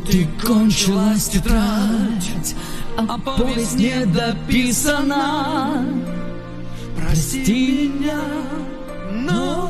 Вот и кончилась тетрадь, а повесть не дописана. Прости меня, но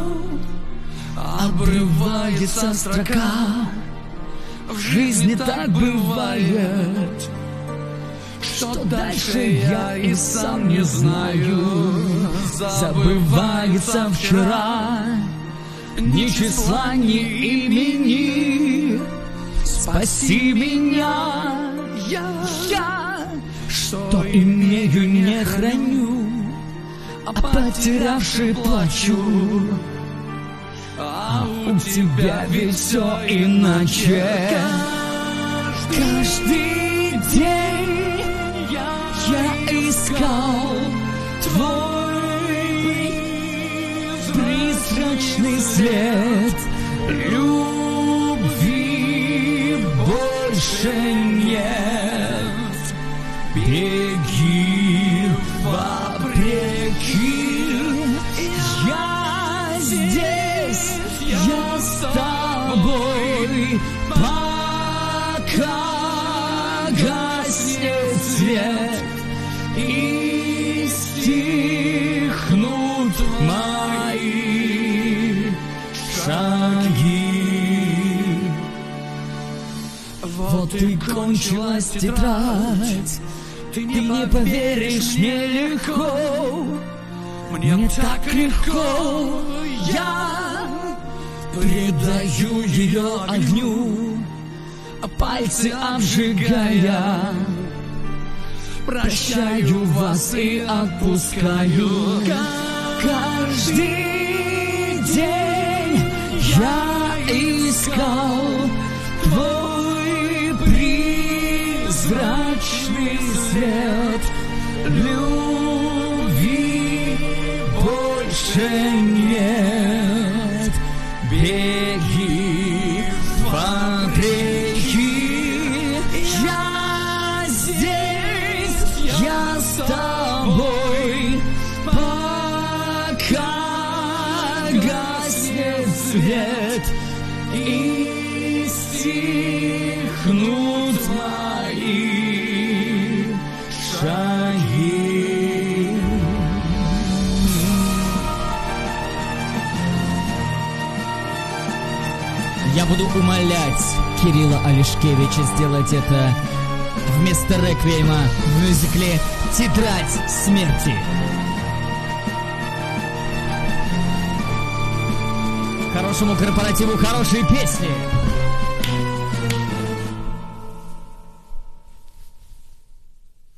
обрывается строка. В жизни так бывает, что дальше я и сам не знаю. Забывается вчера, ни числа, ни имени. Спаси меня, я, что имею, не храню, а потерявший плачу. А у тебя ведь все иначе. Каждый день я искал твой призрачный след. Любви больше нет. Беги вопреки. Я здесь, я с тобой, пока гаснет свет и стихнут мои шаги. Вот и кончилась тетрадь, ты не поверишь, мне легко. Мне так легко, я предаю ее огню, пальцы обжигая. Прощаю вас и отпускаю. Каждый день я искал твой призрачный свет. Любви больше нет. Беги вопреки. Я здесь, я с тобой, пока гаснет свет и стихнут мои шаги. Я буду умолять Кирилла Алишкевича сделать это вместо реквиема в мюзикле «Тетрадь смерти». Хорошему корпоративу хорошие песни.